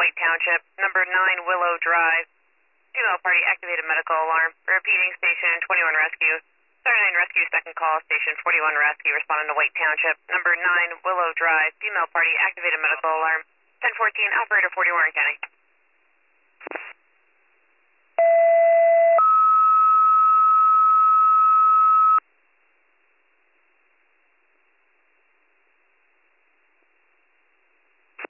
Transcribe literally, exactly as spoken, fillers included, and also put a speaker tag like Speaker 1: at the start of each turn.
Speaker 1: White Township, number nine Willow Drive. Female party activated medical alarm. Repeating, station twenty-one rescue. thirty-nine rescue, second call, station forty-one rescue, responding to White Township, number nine Willow Drive. Female party activated medical alarm. ten fourteen, operator forty Warren County.